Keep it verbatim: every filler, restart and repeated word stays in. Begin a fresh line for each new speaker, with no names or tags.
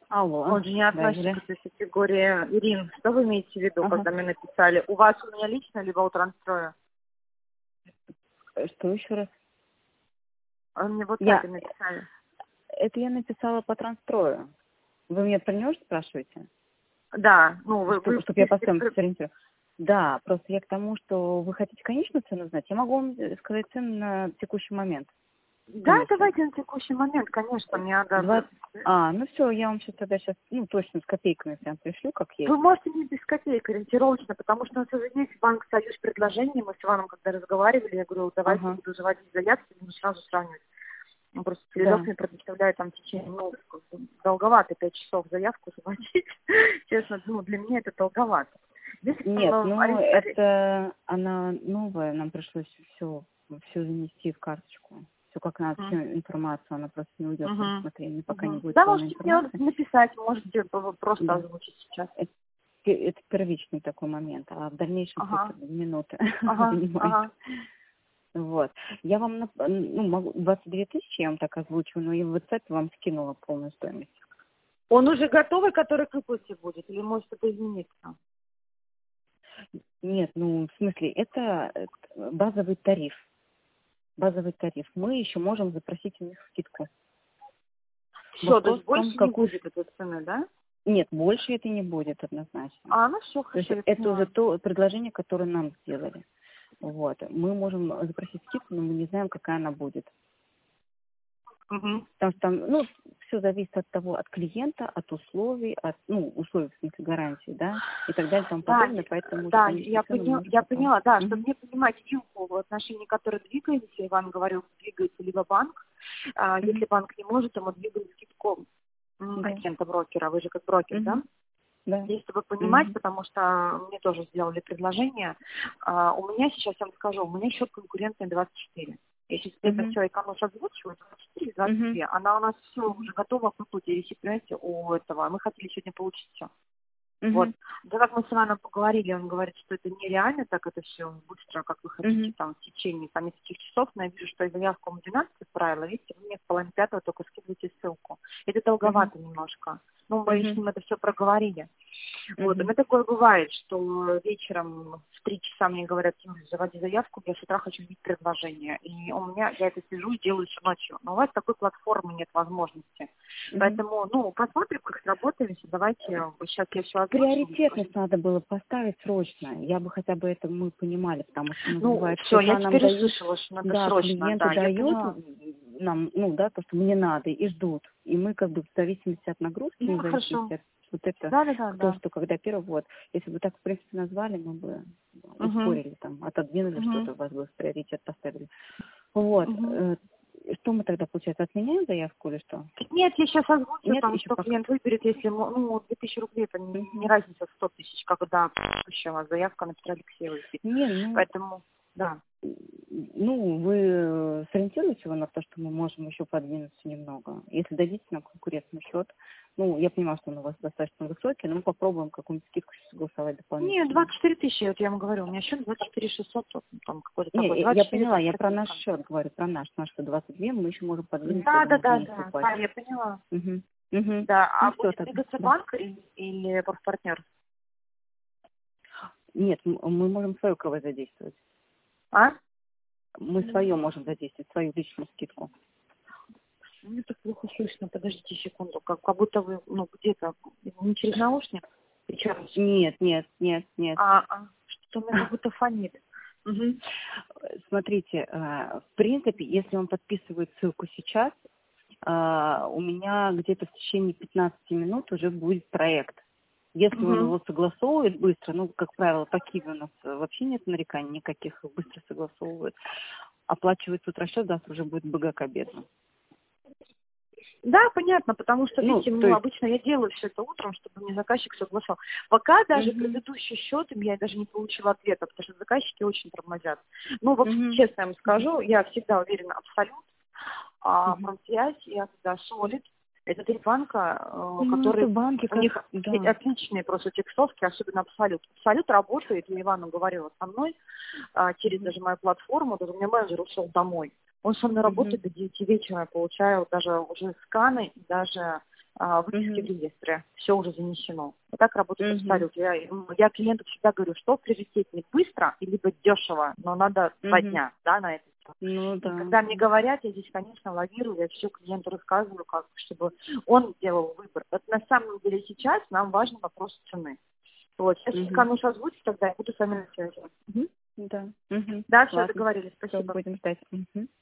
Алло,
Он же не
да,
относится
Юля.
к этой категории. Ирин, что вы имеете в виду,
Ага.
когда мне написали? У вас у меня лично, либо у Трансстроя?
Э, Что еще раз?
А мне в
Я,
WhatsApp написали.
это я написала по транстрою. Вы меня про него спрашиваете?
Да, ну вы... вы
Чтобы я по
пишете
своему
про-
сориентирую. Да, просто я к тому, что вы хотите конечную цену знать. Я могу вам э, сказать цену на текущий момент.
Да,
Конечно.
давайте на текущий момент, конечно, мне надо...
двадцать А, ну все, я вам сейчас тогда сейчас, ну точно с копейками прям пришлю, как есть.
Вы можете мне без копеек ориентировочно, потому что у нас уже есть Банк Союз предложение. Мы с Иваном когда разговаривали, я говорю, давайте
Ага,
буду заводить заявки, буду сразу сравнивать. Он просто Перелёв
да.
мне предоставляет там в течение, ну, как бы долговато, пять часов заявку заводить. Честно, ну, для меня это долговато. Если
Нет,
там,
ну
ари- ари-
это она новая, нам пришлось все, все занести в карточку. Все как надо, всю
Мгм.
информацию, она просто не уйдет в
Мгм.
рассмотрение, пока не
Мгм.
будет
Да,
полной
можете мне
информации.
написать, можете просто
Да.
озвучить сейчас.
Это, пе- это первичный такой момент, а в дальнейшем все
Ага,
это минуты
ага,
занимает.
ага.
Вот. Я вам, нап- ну, могу, двадцать две тысячи я вам так озвучу, но и в WhatsApp вам скинула полную стоимость.
Он уже готовый, который к выплате будет, или может это измениться?
Нет, ну, в смысле, это э, базовый тариф. Базовый тариф. Мы еще можем запросить у них скидку.
Все, то
Вопрос
есть
в том,
больше не
какую...
будет этой цены, да?
Нет, больше это не будет однозначно.
А, ну все,
То есть
хорошо, я
это уже
поняла.
то предложение, которое нам сделали. Вот. Мы можем запросить скидку, но мы не знаем, какая она будет.
Угу.
Потому что там, ну, все зависит от того, от клиента, от условий, от, ну, условий, в смысле, гарантии, да, и так далее, и тому
Да,
подобное,
я-
поэтому уже
да,
конечную
я,
цену мы
поняла,
можем
я
потом.
поняла, да, чтобы
Мгм.
мне понимать вилку в отношении которой двигается, если Иван говорил, двигается либо банк, а, если
Мгм.
банк не может, то мы двигаем скидку м,
Да.
агента брокера, вы же как брокер, да?
Мгм. Да.
Здесь, чтобы понимать,
Мгм.
потому что мне тоже сделали предложение. А, у меня сейчас, я вам скажу, у меня счет конкурентный двадцать четыре. Если это
Мгм.
все экономишь озвучиваю, двадцать четыре, двадцать
Мгм.
две. Она у нас все уже готова по пути, если понимаете, у этого. Мы хотели сегодня получить все. Вот.
Мгм.
Да, как мы с Иваном поговорили, он говорит, что это нереально, так это все быстро, как вы хотите,
Мгм.
там, в течение там, нескольких часов, но я вижу, что я заявку в двенадцать отправила, видите, вы мне в половине пятого только скидываете ссылку. Это
Мгм.
долговато немножко. Ну, мы с
Мгм.
ним это все проговорили. Вот, и у
Мгм.
меня такое бывает, что вечером в три часа мне говорят, «Юль, заводи заявку, я с утра хочу видеть предложение». И у меня, я это сижу и делаю еще ночью. Но у вас такой платформы нет возможности.
Мгм.
Поэтому, ну, посмотрим, как сработаемся. Давайте, сейчас я все озвучу.
Приоритетность надо было поставить срочно. Я бы хотя бы это мы понимали, потому что у нас
Ну,
бывает,
все, я
пока нам
теперь
дают,
услышала, что надо
да,
срочно,
клиенты
да, я
дают
поняла.
нам, ну, да, то, что мне надо, и ждут. И мы как бы в зависимости от нагрузки,
Ну,
в
хорошо.
зависимости от вот это,
Да, да, да,
то,
да.
что когда первый, вот, если бы так, в принципе, назвали, мы бы
Угу.
ускорили, там, отодвинули
Угу.
что-то, у вас бы в приоритет поставили. Вот.
Угу.
э, Что мы тогда, получается, отменяем заявку или что?
Нет, я сейчас озвучу,
Нет,
там,
еще
что
пока.
клиент выберет, если, ему, ну, две тысячи рублей, это не, не
Мгм.
разница в сто тысяч, когда предыдущая у вас заявка на Петра Алексеева висит.
Не, ну,
Поэтому, да.
ну, вы э, сориентируете его на то, что мы можем еще подвинуться немного. Если дадите нам конкурентный счет, ну, я понимаю, что он у вас достаточно высокий, но мы попробуем какую-нибудь скидку сейчас согласовать
Не,
дополнительно.
двадцать четыре тысячи, вот я вам говорю, у меня счет двадцать четыре шестьсот, вот, там какой-то такой,
Не,
двадцать
я
четыре
поняла,
двадцать
я
пять
про наш
скидка.
счет говорю, про наш. Наш что двадцать два, мы еще можем подвинуться, я
Да, да,
думаю,
да,
вниз
да,
упасть.
да, я поняла.
Угу. Угу.
Да, а
Ну, все
будет
тогда,
двигаться
да.
банк или, или партнер?
Нет, м- мы можем свою КВ задействовать.
А?
Мы свое можем задействовать, свою личную скидку.
Мне так плохо слышно, подождите секунду, как, как будто вы, ну, где-то, не через наушник, сейчас.
Нет, нет, нет, нет.
А, а, что-то у меня как будто фонит. Угу.
Смотрите, э, в принципе, если он подписывает ссылку сейчас, э, у меня где-то в течение пятнадцати минут уже будет проект. Если он
Угу.
его согласовывает быстро, ну, как правило, по Киеву у нас вообще нет нареканий никаких, их быстро согласовывают. Оплачивает тут расчет, завтра уже будет БГ к обеду.
Да, понятно, потому что,
Ну,
видите,
то
ну,
есть...
обычно я делаю все это утром, чтобы мне заказчик согласовал. Пока даже
Угу,
предыдущий счет, я даже не получила ответа, потому что заказчики очень тормозят. Ну, вот
угу,
честно я вам скажу, я всегда уверена абсолютно, а
угу.
промсвязь, я всегда солид. Это три банка, э,
Ну, это
которые,
банки
у них
как...
ведь
Да.
отличные просто текстовки, особенно Абсолют. Абсолют работает, я Ивану говорила со мной, а, через
Угу,
даже мою платформу, даже у меня менеджер ушел домой. Он со мной
угу,
работает до девяти вечера, я получаю даже уже сканы, и даже а, выписки
Мгм.
в реестре, все уже занесено. Вот так работает
Мгм.
абсолют. Я, я клиенту всегда говорю, что приоритетнее быстро и либо дешево, но надо два
Мгм.
дня, да, на это всё.
Ну
И
да.
когда мне говорят, я здесь, конечно, лавирую, я все клиенту рассказываю, как, чтобы он делал выбор. Вот на самом деле сейчас нам важен вопрос цены. Вот, сейчас
Мгм.
Камиш озвучит, тогда я буду с вами на связи.
Мгм. Да. Мгм.
Да, все,
Ладно.
договорились,
Все,
спасибо.
будем ждать. Мгм.